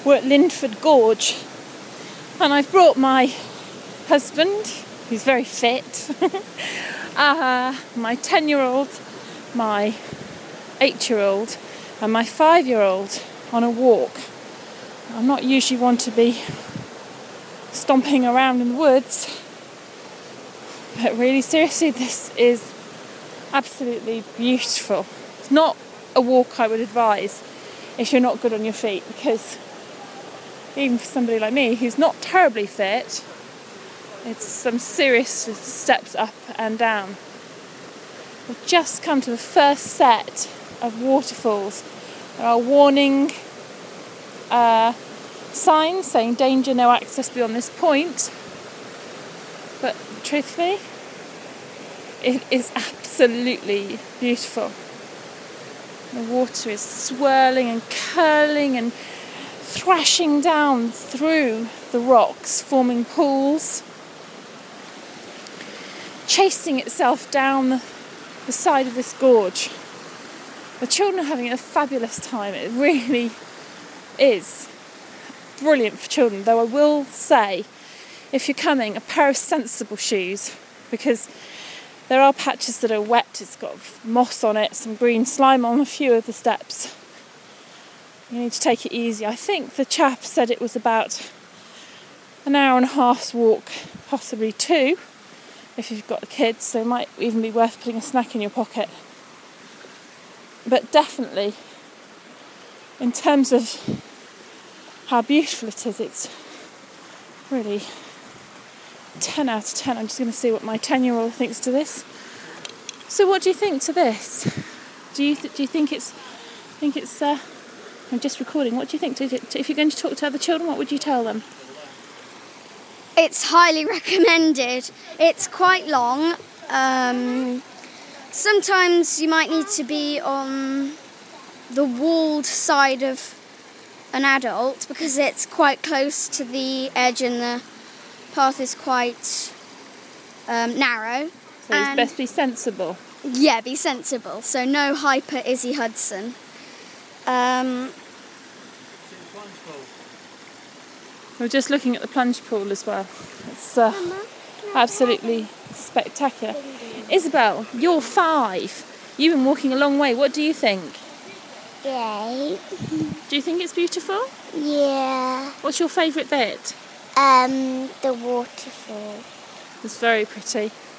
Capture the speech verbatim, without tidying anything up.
we're at Lindford Gorge, and I've brought my husband, who's very fit, uh, my ten-year-old, my eight-year-old, and my five-year-old on a walk. I'm not usually one to be stomping around in the woods, but really seriously, this is absolutely beautiful. It's not a walk I would advise if you're not good on your feet, because even for somebody like me who's not terribly fit, it's some serious steps up and down. We've just come to the first set of waterfalls. There are warning uh, signs saying danger, no access beyond this point. But truthfully, it is absolutely beautiful. The water is swirling and curling and thrashing down through the rocks, forming pools, chasing itself down the, the side of this gorge. The children are having a fabulous time. It really is brilliant for children, though I will say, if you're coming, a pair of sensible shoes, because there are patches that are wet. It's got moss on it, some green slime on a few of the steps. You need to take it easy. I think the chap said it was about an hour and a half's walk, possibly two, if you've got the kids, so it might even be worth putting a snack in your pocket. But definitely, in terms of how beautiful it is, it's really ten out of ten. I'm just going to see what my ten-year-old thinks to this. So, what do you think to this? Do you th- do you think it's think it's? Uh, I'm just recording. What do you think? To, to, if you're going to talk to other children, what would you tell them? It's highly recommended. It's quite long. Um, sometimes you might need to be on the walled side of an adult because it's quite close to the edge and the path is quite um, narrow. So it's best be sensible. Yeah, be sensible. So no hyper Izzy Hudson. Um, We're just looking at the plunge pool as well. It's uh, absolutely spectacular. Isabel, you're five. You've been walking a long way. What do you think? Great. Do you think it's beautiful? Yeah. What's your favourite bit? Um, the waterfall. It's very pretty.